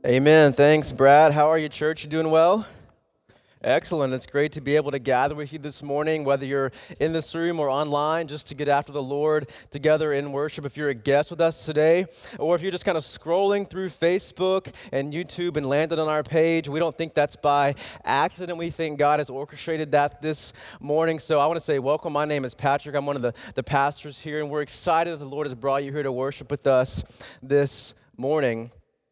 Amen. Thanks, Brad. How are you, church? You doing well? Excellent. It's great to be able to gather with you this morning, whether you're in this room or online, just to get after the Lord together in worship. If you're a guest with us today, or if you're just kind of scrolling through Facebook and YouTube and landed on our page, we don't think that's by accident. We think God has orchestrated that this morning. So I want to say welcome. My name is Patrick. I'm one of the pastors here, and we're excited that the Lord has brought you here to worship with us this morning.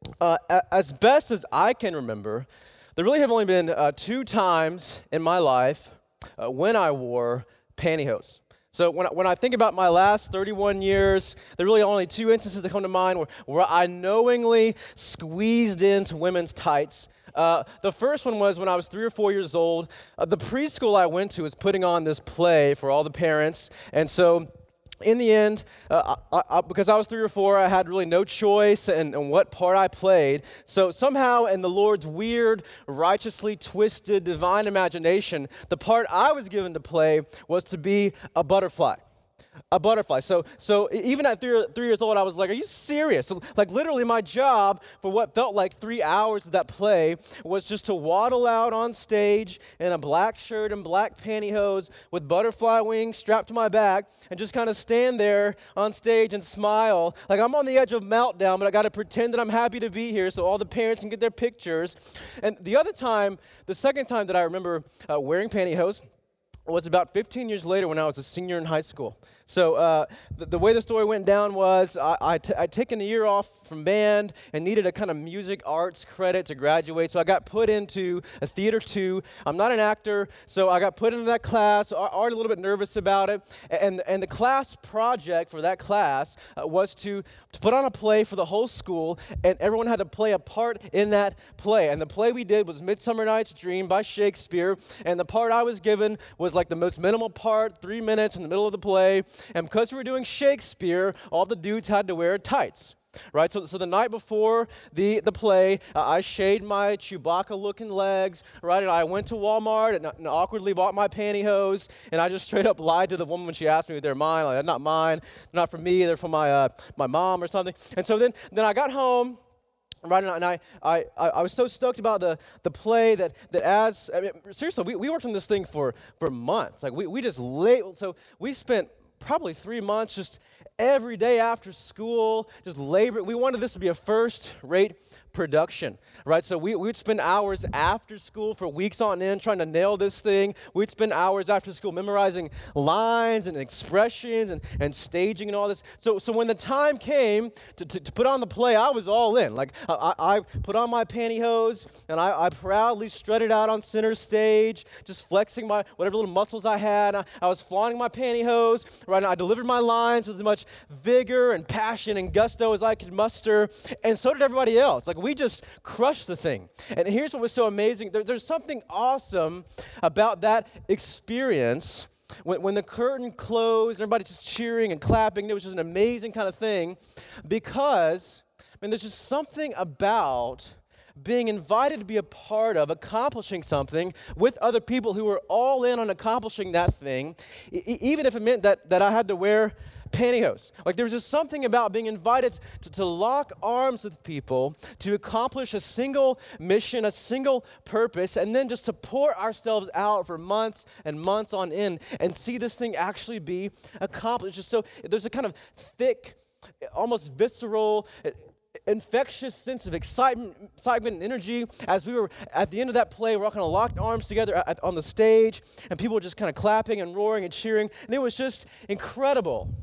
As best as I can remember, there really have only been two times in my life when I wore pantyhose. So when I think about my last 31 years, there are really only two instances that come to mind where I knowingly squeezed into women's tights. The first one was when I was 3 or 4 years old. The preschool I went to was putting on this play for all the parents, and so in the end, because I was 3 or 4, I had really no choice in what part I played. So somehow in the Lord's weird, righteously twisted, divine imagination, the part I was given to play was to be a butterfly. A butterfly. So even at 3 years old, I was like, are you serious? So, like literally my job for what felt like 3 hours of that play was just to waddle out on stage in a black shirt and black pantyhose with butterfly wings strapped to my back and just kind of stand there on stage and smile. Like I'm on the edge of meltdown, but I got to pretend that I'm happy to be here so all the parents can get their pictures. And the second time that I remember wearing pantyhose was about 15 years later when I was a senior in high school. So the way the story went down was I'd taken a year off from band and needed a kind of music arts credit to graduate, so I got put into a Theater 2. I'm not an actor, so I got put into that class, already a little bit nervous about it, and the class project for that class was to put on a play for the whole school, and everyone had to play a part in that play. And the play we did was Midsummer Night's Dream by Shakespeare, and the part I was given was like the most minimal part, 3 minutes in the middle of the play. And because we were doing Shakespeare, all the dudes had to wear tights, right? So the night before the play, I shaved my Chewbacca-looking legs, right? And I went to Walmart and awkwardly bought my pantyhose, and I just straight up lied to the woman when she asked me if they're mine. Like, they're not mine, they're not for me, they're for my mom or something. And so then I got home. Right, and I was so stoked about the play that seriously, we worked on this thing for months. Like we just so we spent probably 3 months just every day after school, just labor. We wanted this to be a first-rate production, right? So we'd spend hours after school for weeks on end trying to nail this thing. We'd spend hours after school memorizing lines and expressions and staging and all this. So when the time came to put on the play, I was all in. Like I put on my pantyhose and I proudly strutted out on center stage, just flexing my whatever little muscles I had. I was flaunting my pantyhose, right? And I delivered my lines with as much vigor and passion and gusto as I could muster, and so did everybody else. Like we just crushed the thing. And here's what was so amazing. There's something awesome about that experience when the curtain closed, everybody's just cheering and clapping. It was just an amazing kind of thing because, there's just something about being invited to be a part of accomplishing something with other people who were all in on accomplishing that thing, even if it meant that I had to wear pantyhose. Like there was just something about being invited to lock arms with people to accomplish a single mission, a single purpose, and then just to pour ourselves out for months and months on end and see this thing actually be accomplished. Just so there's a kind of thick, almost visceral, infectious sense of excitement and energy as we were at the end of that play. We're all kind of locked arms together on the stage, and people were just kind of clapping and roaring and cheering, and it was just incredible.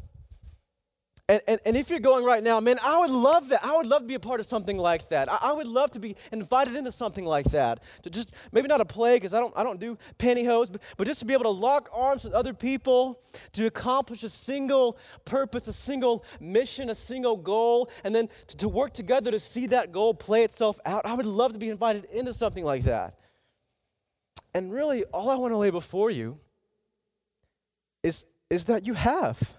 And if you're going right now, man, I would love that. I would love to be a part of something like that. I would love to be invited into something like that. To just, maybe not a play, because I don't do pantyhose, but just to be able to lock arms with other people to accomplish a single purpose, a single mission, a single goal, and then to work together to see that goal play itself out. I would love to be invited into something like that. And really, all I want to lay before you is that you have.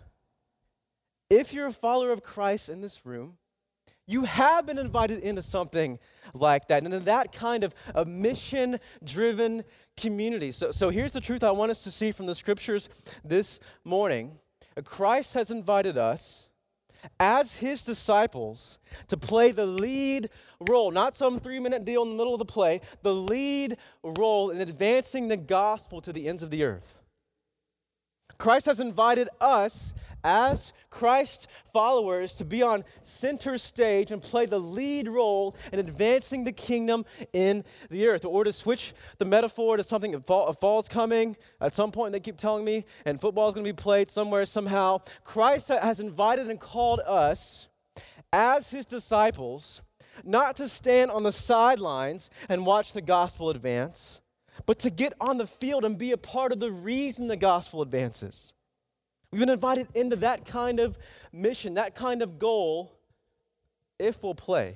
If you're a follower of Christ in this room, you have been invited into something like that, and in that kind of a mission-driven community. So here's the truth I want us to see from the scriptures this morning. Christ has invited us as his disciples to play the lead role, not some 3-minute deal in the middle of the play, the lead role in advancing the gospel to the ends of the earth. Christ has invited us as Christ followers to be on center stage and play the lead role in advancing the kingdom in the earth. Or to switch the metaphor to something, fall's coming at some point, they keep telling me, and football's going to be played somewhere, somehow. Christ has invited and called us as his disciples not to stand on the sidelines and watch the gospel advance, but to get on the field and be a part of the reason the gospel advances. We've been invited into that kind of mission, that kind of goal, if we'll play.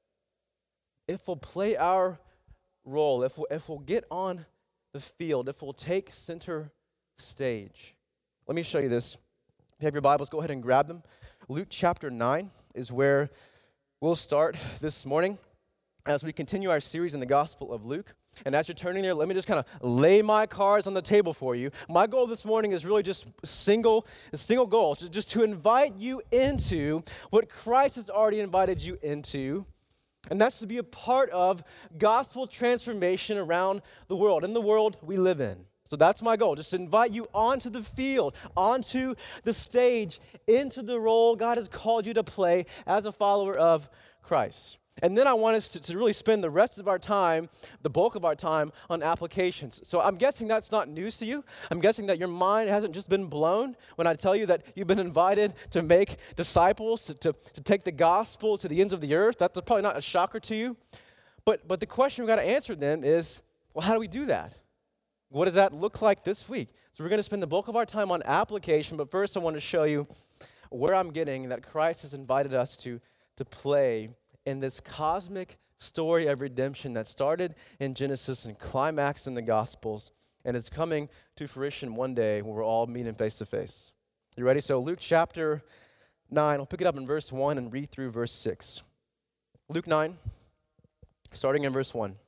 If we'll play our role, if we'll get on the field, if we'll take center stage. Let me show you this. If you have your Bibles, go ahead and grab them. Luke chapter 9 is where we'll start this morning as we continue our series in the Gospel of Luke. And as you're turning there, let me just kind of lay my cards on the table for you. My goal this morning is really just a single goal, just to invite you into what Christ has already invited you into, and that's to be a part of gospel transformation around the world, in the world we live in. So that's my goal, just to invite you onto the field, onto the stage, into the role God has called you to play as a follower of Christ. And then I want us to really spend the rest of our time, the bulk of our time, on applications. So I'm guessing that's not news to you. I'm guessing that your mind hasn't just been blown when I tell you that you've been invited to make disciples, to take the gospel to the ends of the earth. That's probably not a shocker to you. But the question we've got to answer then is, well, how do we do that? What does that look like this week? So we're going to spend the bulk of our time on application, but first I want to show you where I'm getting that Christ has invited us to play in this cosmic story of redemption that started in Genesis and climaxed in the Gospels, and is coming to fruition one day when we're all meeting face to face. You ready? So Luke chapter 9, I'll pick it up in verse 1 and read through verse 6. Luke 9, starting in verse 1.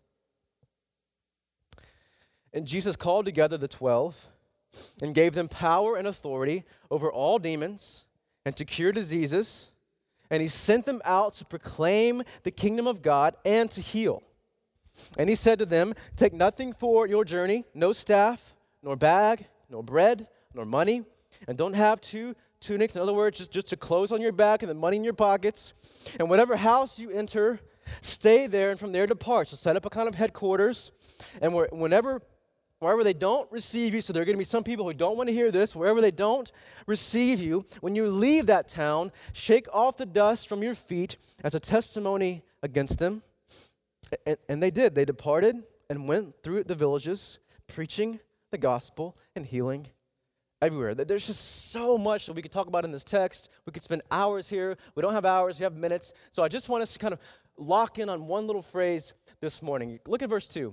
And Jesus called together the 12 and gave them power and authority over all demons and to cure diseases. And he sent them out to proclaim the kingdom of God and to heal. And he said to them, take nothing for your journey, no staff, nor bag, nor bread, nor money, and don't have 2 tunics. In other words, just to clothes on your back and the money in your pockets. And whatever house you enter, stay there, and from there depart. So set up a kind of headquarters. And wherever they don't receive you, so there are going to be some people who don't want to hear this, wherever they don't receive you, when you leave that town, shake off the dust from your feet as a testimony against them. And they did. They departed and went through the villages, preaching the gospel and healing everywhere. There's just so much that we could talk about in this text. We could spend hours here. We don't have hours. We have minutes. So I just want us to kind of lock in on one little phrase this morning. Look at verse 2.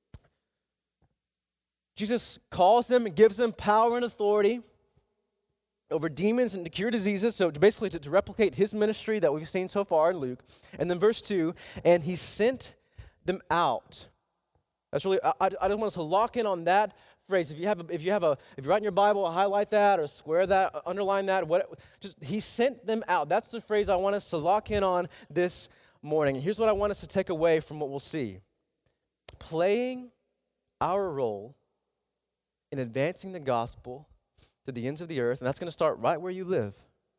Jesus calls them and gives them power and authority over demons and to cure diseases, so basically to replicate his ministry that we've seen so far in Luke. And then verse 2, and he sent them out. That's really, I just want us to lock in on that phrase. If you write in your Bible, highlight that or square that, underline that. He sent them out. That's the phrase I want us to lock in on this morning. And here's what I want us to take away from what we'll see. Playing our role in advancing the gospel to the ends of the earth, and that's going to start right where you live,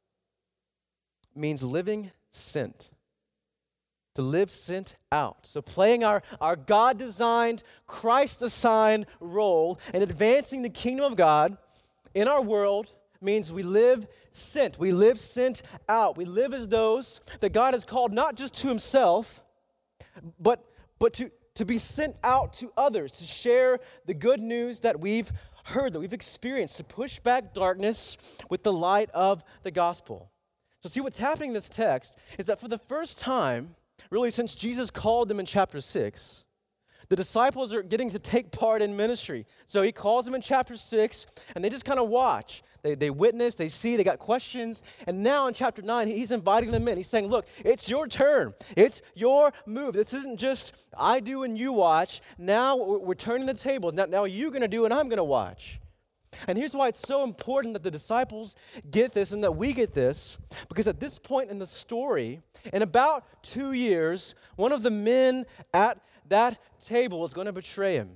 means living sent. To live sent out. So playing our God-designed, Christ-assigned role in advancing the kingdom of God in our world means we live sent. We live sent out. We live as those that God has called not just to himself, but to be sent out to others, to share the good news that we've heard, that we've experienced, to push back darkness with the light of the gospel. So see, what's happening in this text is that for the first time, really since Jesus called them in chapter 6, the disciples are getting to take part in ministry. So he calls them in chapter 6, and they just kind of watch. They witness, they see, they got questions. And now in chapter 9, he's inviting them in. He's saying, look, it's your turn. It's your move. This isn't just I do and you watch. Now we're turning the tables. Now you're going to do and I'm going to watch. And here's why it's so important that the disciples get this and that we get this, because at this point in the story, in about 2 years, one of the men at that table is going to betray him.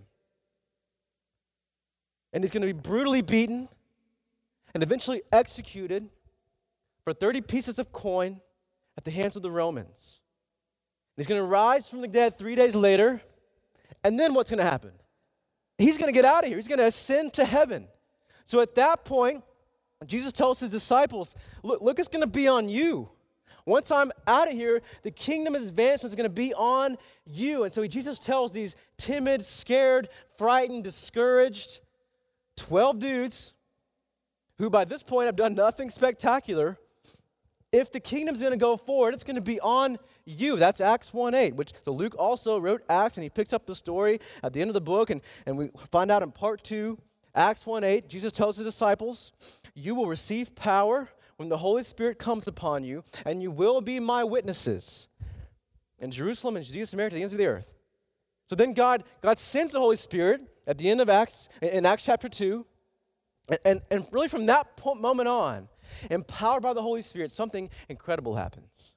And he's going to be brutally beaten and eventually executed for 30 pieces of coin at the hands of the Romans. He's going to rise from the dead 3 days later, and then what's going to happen? He's going to get out of here. He's going to ascend to heaven. So at that point, Jesus tells his disciples, look, it's going to be on you. Once I'm out of here, the kingdom advancement is going to be on you. And so Jesus tells these timid, scared, frightened, discouraged 12 dudes who by this point have done nothing spectacular. If the kingdom's going to go forward, it's going to be on you. That's Acts 1:8. So Luke also wrote Acts, and he picks up the story at the end of the book, and we find out in part 2, Acts 1:8, Jesus tells his disciples, you will receive power when the Holy Spirit comes upon you, and you will be my witnesses in Jerusalem and Judea, Samaria, to the ends of the earth. So then God sends the Holy Spirit at the end of Acts, in Acts chapter 2, and really from that moment on, empowered by the Holy Spirit, something incredible happens.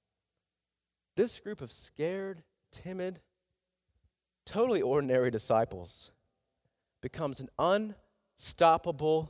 This group of scared, timid, totally ordinary disciples becomes an unstoppable,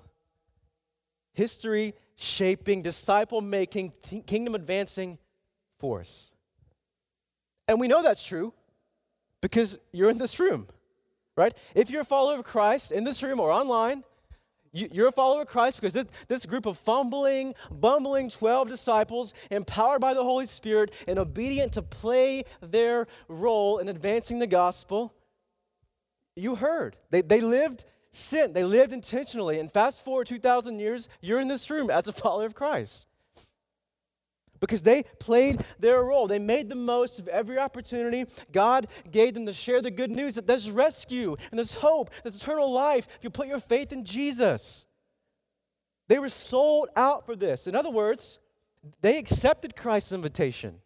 history-shaping, disciple-making, kingdom-advancing force. And we know that's true because you're in this room, right? If you're a follower of Christ in this room or online, you're a follower of Christ because this group of fumbling, bumbling 12 disciples, empowered by the Holy Spirit and obedient to play their role in advancing the gospel, you heard. They lived sin. They lived intentionally. And fast forward 2,000 years, you're in this room as a follower of Christ. Because they played their role. They made the most of every opportunity God gave them to share the good news that there's rescue and there's hope, there's eternal life if you put your faith in Jesus. They were sold out for this. In other words, they accepted Christ's invitation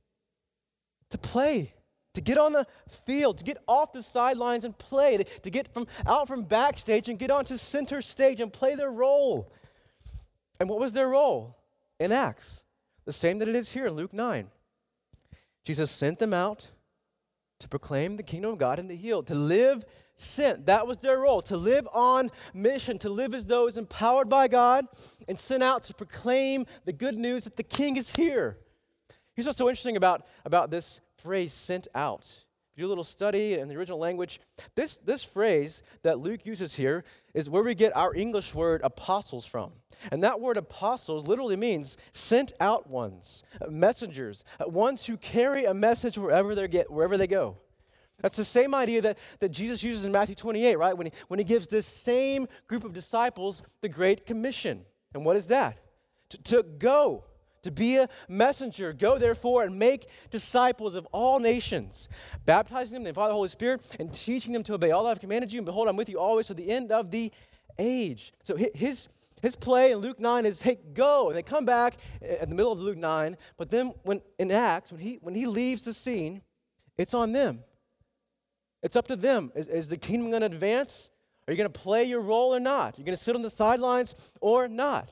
to play, to get on the field, to get off the sidelines and play, to get out from backstage and get onto center stage and play their role. And what was their role in Acts? The same that it is here in Luke 9. Jesus sent them out to proclaim the kingdom of God and to heal, to live sent. That was their role, to live on mission, to live as those empowered by God and sent out to proclaim the good news that the king is here. Here's what's so interesting about this phrase, sent out. If you do a little study in the original language, this phrase that Luke uses here is where we get our English word apostles from. And that word apostles literally means sent out ones, messengers, ones who carry a message wherever they go. That's the same idea that Jesus uses in Matthew 28, right? When he gives this same group of disciples the Great Commission. And what is that? To go, to be a messenger. Go, therefore, and make disciples of all nations, baptizing them in the Father, Holy Spirit, and teaching them to obey all that I've commanded you. And behold, I'm with you always to the end of the age. So his play in Luke 9 is, hey, go. And they come back at the middle of Luke 9, but then in Acts, when he leaves the scene, it's on them. It's up to them. Is the kingdom going to advance? Are you going to play your role or not? Are you going to sit on the sidelines or not?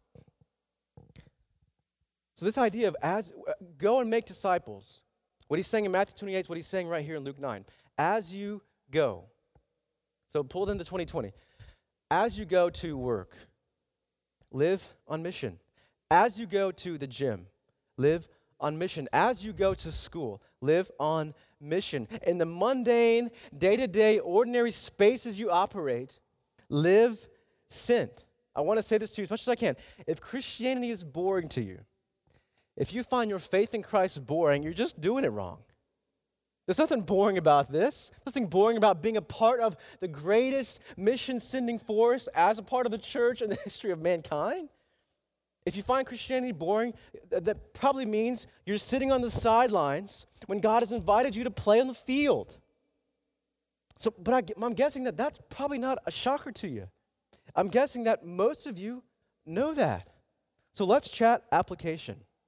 So this idea of go and make disciples, what he's saying in Matthew 28 is what he's saying right here in Luke 9. As you go. So pull it into 2020. As you go to work, live on mission. As you go to the gym, live on mission. As you go to school, live on mission. In the mundane, day-to-day, ordinary spaces you operate, live sent. I want to say this to you as much as I can. If Christianity is boring to you, if you find your faith in Christ boring, you're just doing it wrong. There's nothing boring about this. Nothing boring about being a part of the greatest mission-sending force as a part of the church in the history of mankind. If you find Christianity boring, that probably means you're sitting on the sidelines when God has invited you to play on the field. But I'm guessing that that's probably not a shocker to you. I'm guessing that most of you know that. So let's chat application.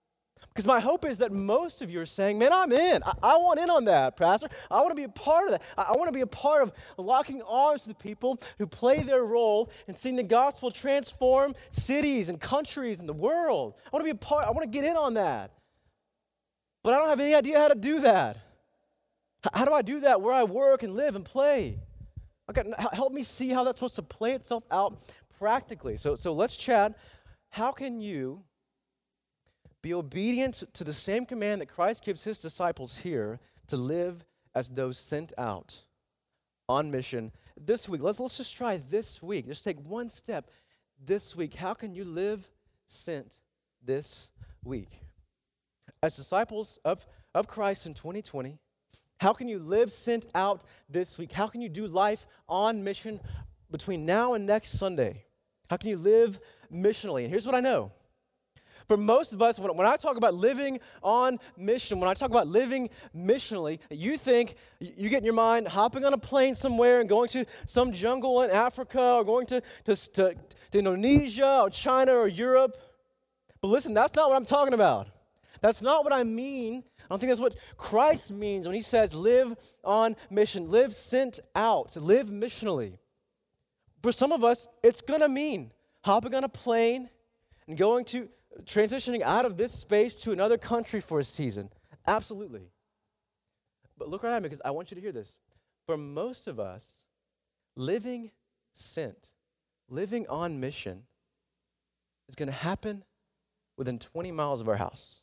Because my hope is that most of you are saying, man, I'm in. I want in on that, Pastor. I want to be a part of that. I want to be a part of locking arms with the people who play their role in seeing the gospel transform cities and countries and the world. I want to be a part. I want to get in on that. But I don't have any idea how to do that. How do I do that where I work and live and play? Help me see how that's supposed to play itself out practically. So let's chat. How can you be obedient to the same command that Christ gives his disciples here to live as those sent out on mission this week? Let's just try this week. Just take one step this week. How can you live sent this week? As disciples of Christ in 2020, how can you live sent out this week? How can you do life on mission between now and next Sunday? How can you live missionally? And here's what I know. For most of us, when I talk about living on mission, when I talk about living missionally, you think, you get in your mind hopping on a plane somewhere and going to some jungle in Africa or going to Indonesia or China or Europe. But listen, that's not what I'm talking about. That's not what I mean. I don't think that's what Christ means when he says live on mission, live sent out, live missionally. For some of us, it's going to mean hopping on a plane and transitioning out of this space to another country for a season. Absolutely. But look right at me, because I want you to hear this. For most of us, living sent, living on mission, is going to happen within 20 miles of our house.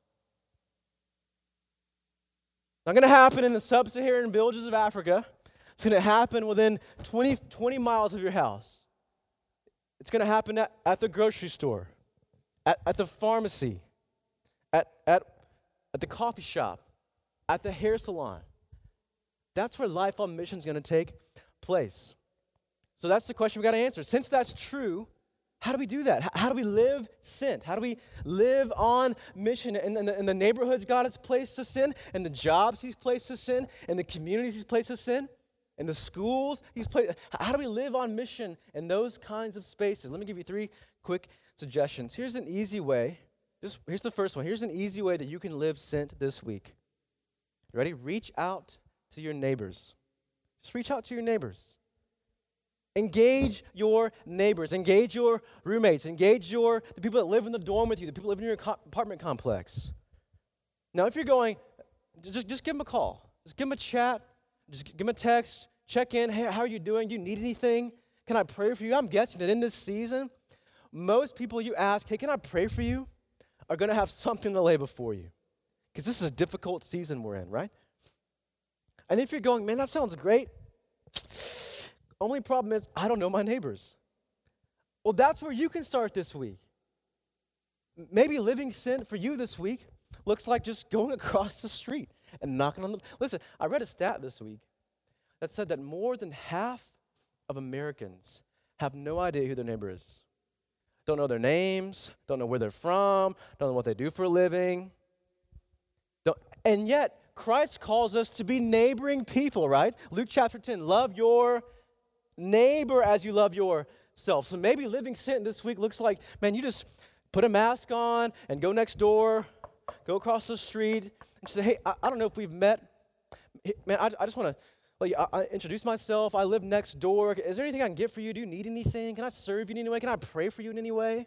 Not going to happen in the sub-Saharan villages of Africa. It's going to happen within 20 miles of your house. It's going to happen at the grocery store. At the pharmacy, at the coffee shop, at the hair salon. That's where life on mission is going to take place. So that's the question we got to answer. Since that's true, how do we do that? How do we live sent? How do we live on mission in the neighborhoods God has placed us in, and the jobs he's placed us in, and the communities he's placed us in, and the schools he's placed? How do we live on mission in those kinds of spaces? Let me give you 3 quick suggestions. Here's an easy way. Here's the first one. Here's an easy way that you can live sent this week. You ready? Reach out to your neighbors. Just reach out to your neighbors. Engage your neighbors. Engage your roommates. Engage the people that live in the dorm with you, the people that live in your apartment complex. Now, if you're going, just give them a call. Just give them a chat. Just give them a text. Check in. Hey, how are you doing? Do you need anything? Can I pray for you? I'm guessing that in this season, most people you ask, hey, can I pray for you, are going to have something to lay before you. Because this is a difficult season we're in, right? And if you're going, man, that sounds great. Only problem is, I don't know my neighbors. Well, that's where you can start this week. Maybe living sent for you this week looks like just going across the street and knocking on the... Listen, I read a stat this week that said that more than half of Americans have no idea who their neighbor is. Don't know their names, don't know where they're from, don't know what they do for a living. And yet, Christ calls us to be neighboring people, right? Luke chapter 10, love your neighbor as you love yourself. So maybe living sent this week looks like, man, you just put a mask on and go next door, go across the street, and say, hey, I don't know if we've met. Hey, man, I just want to I introduce myself. I live next door. Is there anything I can get for you? Do you need anything? Can I serve you in any way? Can I pray for you in any way?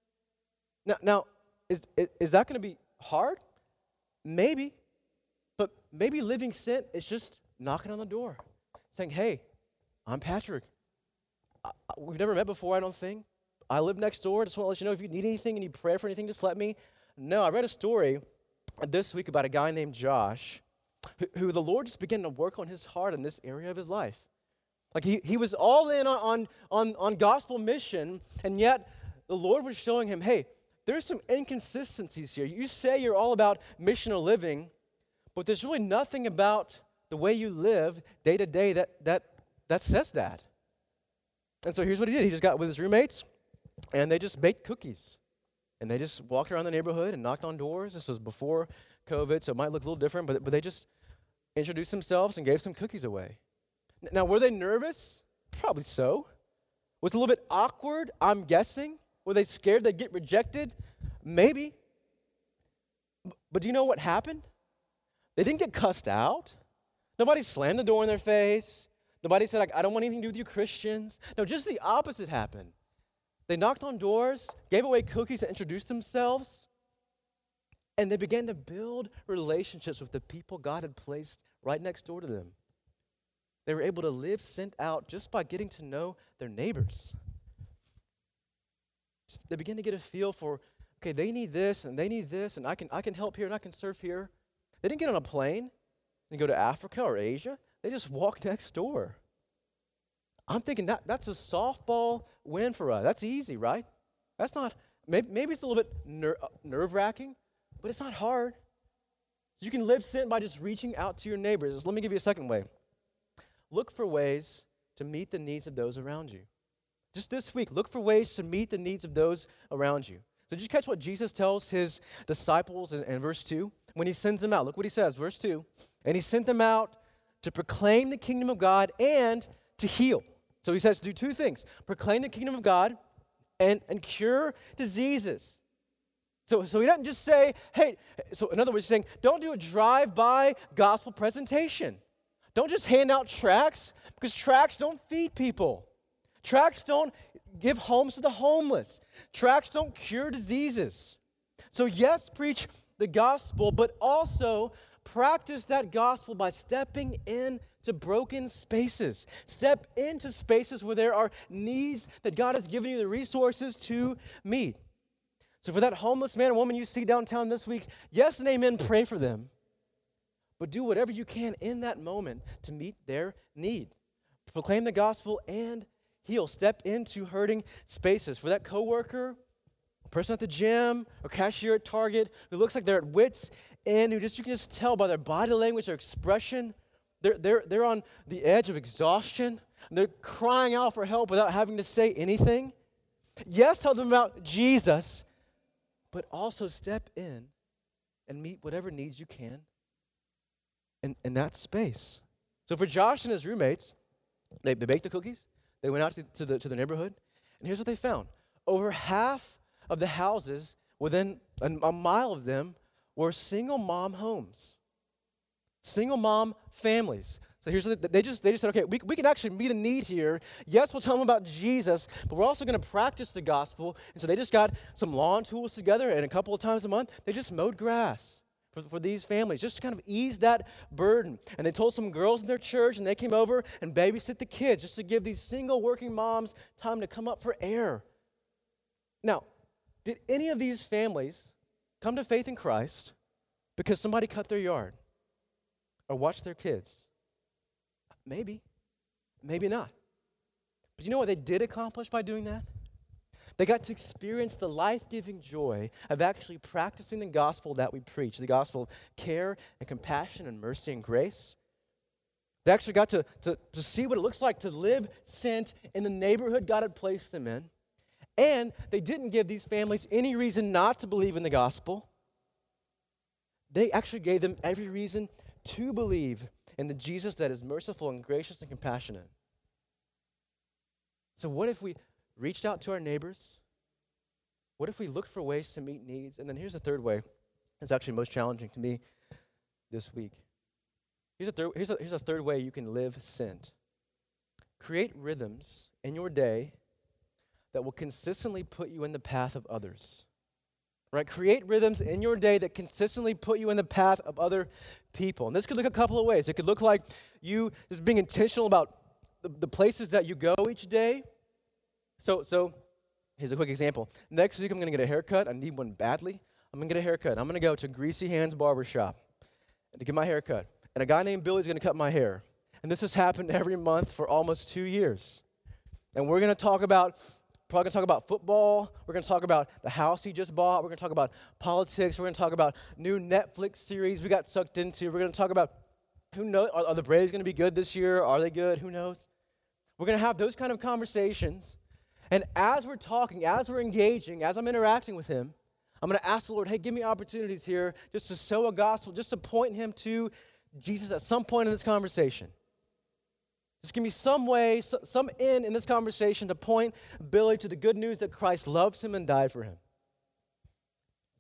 Now, is that going to be hard? Maybe. But maybe living sent is just knocking on the door, saying, hey, I'm Patrick. We've never met before, I don't think. I live next door. I just want to let you know if you need anything and you pray for anything, just let me know. I read a story this week about a guy named Josh who the Lord just began to work on his heart in this area of his life. Like he was all in on gospel mission, and yet the Lord was showing him, hey, there's some inconsistencies here. You say you're all about missional living, but there's really nothing about the way you live day to day that says that. And so here's what he did. He just got with his roommates, and they just baked cookies. And they just walked around the neighborhood and knocked on doors. This was before COVID, so it might look a little different, but they just introduced themselves and gave some cookies away. Now, were they nervous? Probably so. Was it a little bit awkward? I'm guessing. Were they scared they'd get rejected? Maybe. But do you know what happened? They didn't get cussed out. Nobody slammed the door in their face. Nobody said, I don't want anything to do with you Christians. No, just the opposite happened. They knocked on doors, gave away cookies and introduced themselves, and they began to build relationships with the people God had placed right next door to them. They were able to live sent out just by getting to know their neighbors. They began to get a feel for, okay, they need this and I can help here and I can serve here. They didn't get on a plane and go to Africa or Asia. They just walked next door. I'm thinking that's a softball win for us. That's easy, right? That's not, maybe it's a little bit nerve-wracking, but it's not hard. So you can live sent by just reaching out to your neighbors. Let me give you a second way. Look for ways to meet the needs of those around you. Just this week, look for ways to meet the needs of those around you. So did you catch what Jesus tells his disciples in verse 2? When he sends them out, look what he says, verse 2. And he sent them out to proclaim the kingdom of God and to heal. So he says do two things. Proclaim the kingdom of God and cure diseases. So he doesn't just say, hey, so in other words, he's saying, don't do a drive-by gospel presentation. Don't just hand out tracts, because tracts don't feed people. Tracts don't give homes to the homeless. Tracts don't cure diseases. So yes, preach the gospel, but also practice that gospel by stepping into broken spaces. Step into spaces where there are needs that God has given you the resources to meet. So for that homeless man or woman you see downtown this week, yes and amen, pray for them. But do whatever you can in that moment to meet their need. Proclaim the gospel and heal. Step into hurting spaces. For that coworker, a person at the gym, or cashier at Target who looks like they're at wits end, you can just tell by their body language, their expression, they're on the edge of exhaustion. They're crying out for help without having to say anything. Yes, tell them about Jesus, but also step in and meet whatever needs you can in that space. So for Josh and his roommates, they baked the cookies. They went out to the neighborhood, and here's what they found. Over half of the houses within a mile of them were single mom homes, single mom families. So here's what they just said, okay, we can actually meet a need here. Yes, we'll tell them about Jesus, but we're also going to practice the gospel. And so they just got some lawn tools together, and a couple of times a month, they just mowed grass for these families, just to kind of ease that burden. And they told some girls in their church, and they came over and babysit the kids, just to give these single working moms time to come up for air. Now, did any of these families come to faith in Christ because somebody cut their yard or watched their kids? Maybe, maybe not. But you know what they did accomplish by doing that? They got to experience the life-giving joy of actually practicing the gospel that we preach, the gospel of care and compassion and mercy and grace. They actually got to see what it looks like to live sent in the neighborhood God had placed them in. And they didn't give these families any reason not to believe in the gospel. They actually gave them every reason to believe in the Jesus that is merciful and gracious and compassionate. So what if we reached out to our neighbors? What if we looked for ways to meet needs? And then here's the third way. It's actually most challenging to me this week. Here's a third way you can live sent. Create rhythms in your day that will consistently put you in the path of others. Right? Create rhythms in your day that consistently put you in the path of other people. And this could look a couple of ways. It could look like you just being intentional about the places that you go each day. So here's a quick example. Next week I'm going to get a haircut. I need one badly. I'm going to get a haircut. I'm going to go to Greasy Hands Barbershop to get my haircut. And a guy named Billy's going to cut my hair. And this has happened every month for almost 2 years. And we're going to probably going to talk about football. We're going to talk about the house he just bought. We're going to talk about politics. We're going to talk about new Netflix series we got sucked into. We're going to talk about, who knows, are the Braves going to be good this year? Are they good? Who knows? We're going to have those kind of conversations. And as we're talking, as we're engaging, as I'm interacting with him, I'm going to ask the Lord, hey, give me opportunities here just to sow a gospel, just to point him to Jesus at some point in this conversation. Just give me some way, some in this conversation to point Billy to the good news that Christ loves him and died for him.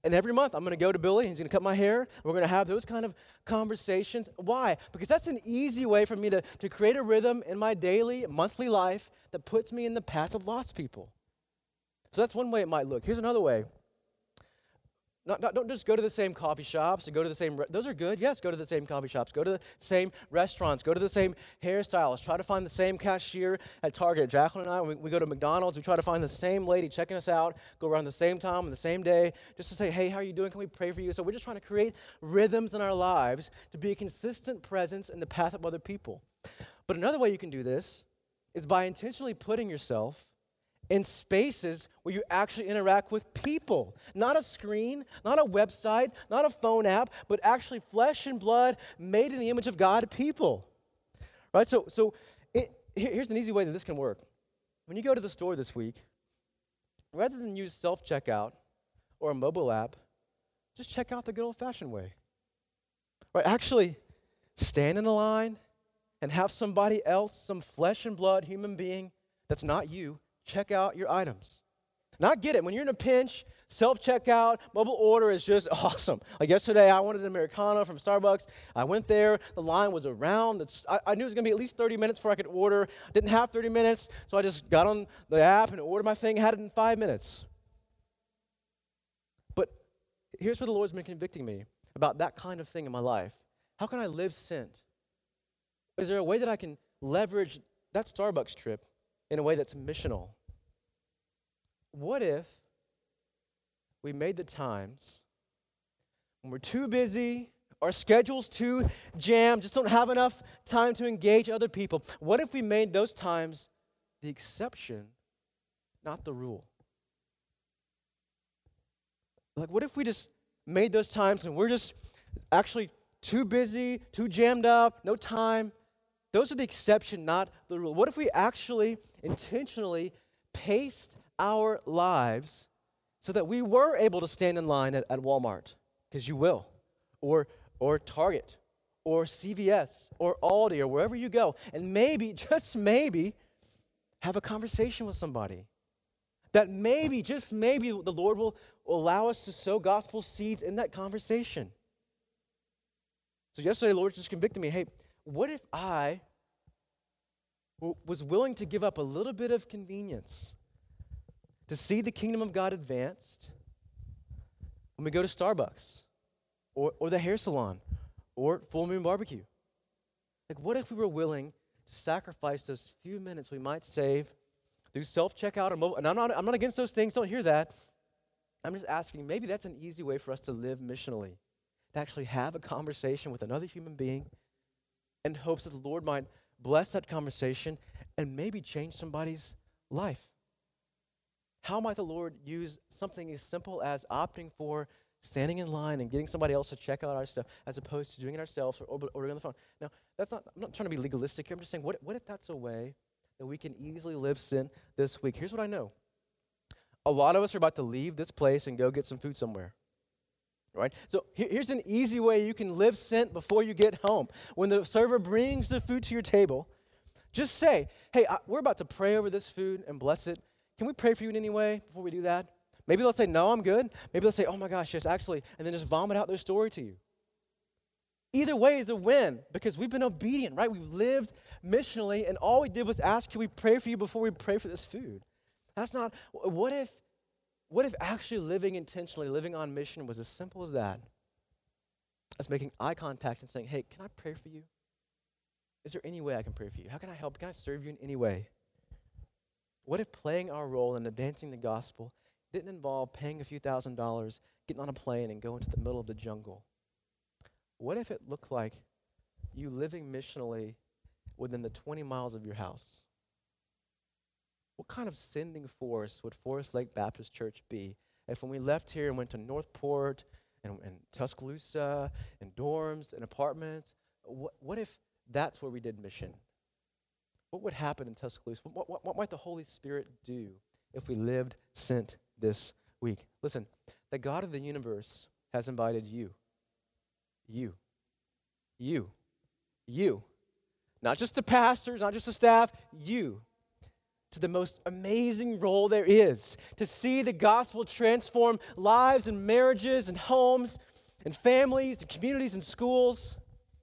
And every month, I'm going to go to Billy, and he's going to cut my hair. And we're going to have those kind of conversations. Why? Because that's an easy way for me to create a rhythm in my daily, monthly life that puts me in the path of lost people. So that's one way it might look. Here's another way. Don't just go to the same coffee shops or go to the same, those are good, yes, go to the same coffee shops, go to the same restaurants, go to the same hairstylists, try to find the same cashier at Target. Jacqueline and I, we go to McDonald's, we try to find the same lady checking us out, go around the same time on the same day, just to say, hey, how are you doing? Can we pray for you? So we're just trying to create rhythms in our lives to be a consistent presence in the path of other people. But another way you can do this is by intentionally putting yourself in spaces where you actually interact with people. Not a screen, not a website, not a phone app, but actually flesh and blood made in the image of God people. Right? So here's an easy way that this can work. When you go to the store this week, rather than use self-checkout or a mobile app, just check out the good old-fashioned way. Right? Actually stand in a line and have somebody else, some flesh and blood human being that's not you, check out your items. Not get it. When you're in a pinch, self-checkout, mobile order is just awesome. Like yesterday, I wanted an Americano from Starbucks. I went there. The line was around. I knew it was going to be at least 30 minutes before I could order. Didn't have 30 minutes, so I just got on the app and ordered my thing, had it in 5 minutes. But here's where the Lord's been convicting me about that kind of thing in my life. How can I live sent? Is there a way that I can leverage that Starbucks trip in a way that's missional? What if we made the times when we're too busy, our schedule's too jammed, just don't have enough time to engage other people? What if we made those times the exception, not the rule? Like, what if we just made those times and we're just actually too busy, too jammed up, no time? Those are the exception, not the rule. What if we actually intentionally paced our lives so that we were able to stand in line at Walmart, because you will, or Target, or CVS, or Aldi, or wherever you go, and maybe, just maybe, have a conversation with somebody. That maybe, just maybe, the Lord will allow us to sow gospel seeds in that conversation. So yesterday, the Lord just convicted me, hey, what if I was willing to give up a little bit of convenience to see the kingdom of God advanced when we go to Starbucks or the hair salon or Full Moon Barbecue? Like, what if we were willing to sacrifice those few minutes we might save through self-checkout or mobile? And I'm not against those things. Don't hear that. I'm just asking, maybe that's an easy way for us to live missionally, to actually have a conversation with another human being in hopes that the Lord might bless that conversation and maybe change somebody's life. How might the Lord use something as simple as opting for standing in line and getting somebody else to check out our stuff as opposed to doing it ourselves or ordering on the phone? Now, I'm not trying to be legalistic here. I'm just saying, what if that's a way that we can easily live sin this week? Here's what I know. A lot of us are about to leave this place and go get some food somewhere. Right? So here's an easy way you can live sent before you get home. When the server brings the food to your table, just say, hey, we're about to pray over this food and bless it. Can we pray for you in any way before we do that? Maybe they'll say, no, I'm good. Maybe they'll say, oh my gosh, yes, actually, and then just vomit out their story to you. Either way is a win because we've been obedient, right? We've lived missionally, and all we did was ask, can we pray for you before we pray for this food? That's not, what if actually living intentionally, living on mission was as simple as that? As making eye contact and saying, hey, can I pray for you? Is there any way I can pray for you? How can I help? Can I serve you in any way? What if playing our role in advancing the gospel didn't involve paying a few $1,000s, getting on a plane and going to the middle of the jungle? What if it looked like you living missionally within the 20 miles of your house? What kind of sending force would Forest Lake Baptist Church be if when we left here and went to Northport and Tuscaloosa and dorms and apartments, what if that's where we did mission? What would happen in Tuscaloosa? What might the Holy Spirit do if we lived sent this week? Listen, the God of the universe has invited you. Not just the pastors, not just the staff, you, to the most amazing role there is, to see the gospel transform lives and marriages and homes and families and communities and schools.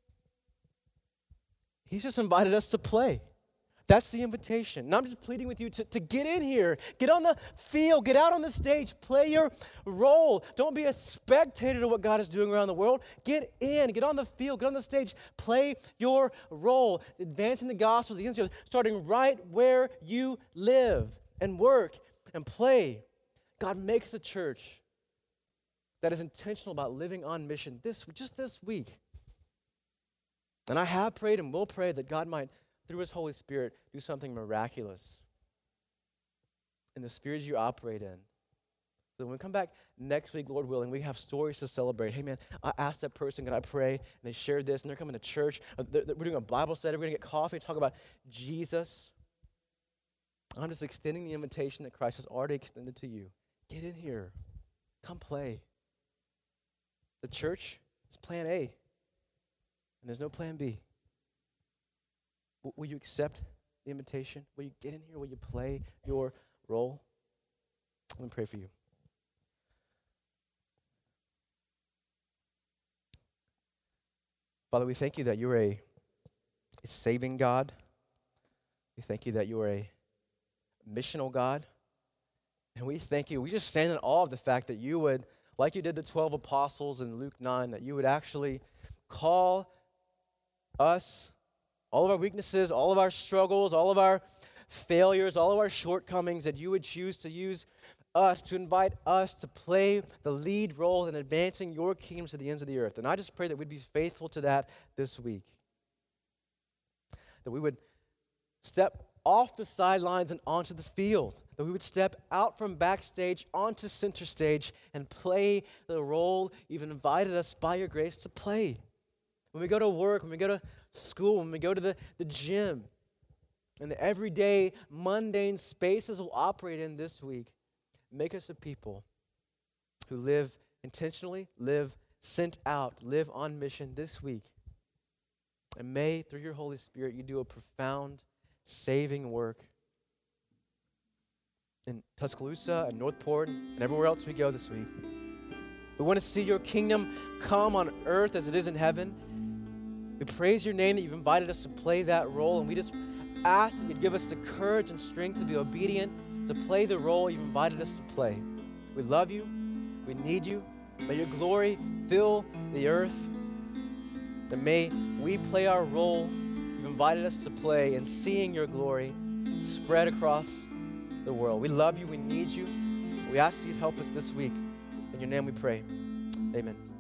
He's just invited us to play. That's the invitation. And I'm just pleading with you to get in here, get on the field, get out on the stage, play your role. Don't be a spectator to what God is doing around the world. Get in, get on the field, get on the stage, play your role, advancing the gospel, starting right where you live and work and play. God makes a church that is intentional about living on mission just this week. And I have prayed and will pray that God might, through his Holy Spirit, do something miraculous in the spheres you operate in. So when we come back next week, Lord willing, we have stories to celebrate. Hey man, I asked that person, can I pray? And they shared this, and they're coming to church. We're doing a Bible study. We're going to get coffee and talk about Jesus. I'm just extending the invitation that Christ has already extended to you. Get in here. Come play. The church is plan A, and there's no plan B. Will you accept the invitation? Will you get in here? Will you play your role? Let me pray for you. Father, we thank you that you're a saving God. We thank you that you are a missional God. And we thank you. We just stand in awe of the fact that you would, like you did the 12 apostles in Luke 9, that you would actually call us, all of our weaknesses, all of our struggles, all of our failures, all of our shortcomings, that you would choose to use us, to invite us to play the lead role in advancing your kingdom to the ends of the earth. And I just pray that we'd be faithful to that this week. That we would step off the sidelines and onto the field. That we would step out from backstage onto center stage and play the role you've invited us by your grace to play. When we go to work, when we go to school, when we go to the gym, and the everyday mundane spaces we'll operate in this week, make us a people who live intentionally, live sent out, live on mission this week. And may, through your Holy Spirit, you do a profound saving work in Tuscaloosa and Northport and everywhere else we go this week. We want to see your kingdom come on earth as it is in heaven. We praise your name that you've invited us to play that role, and we just ask that you'd give us the courage and strength to be obedient, to play the role you've invited us to play. We love you. We need you. May your glory fill the earth. And may we play our role you've invited us to play in seeing your glory spread across the world. We love you. We need you. We ask that you'd help us this week. In your name we pray. Amen.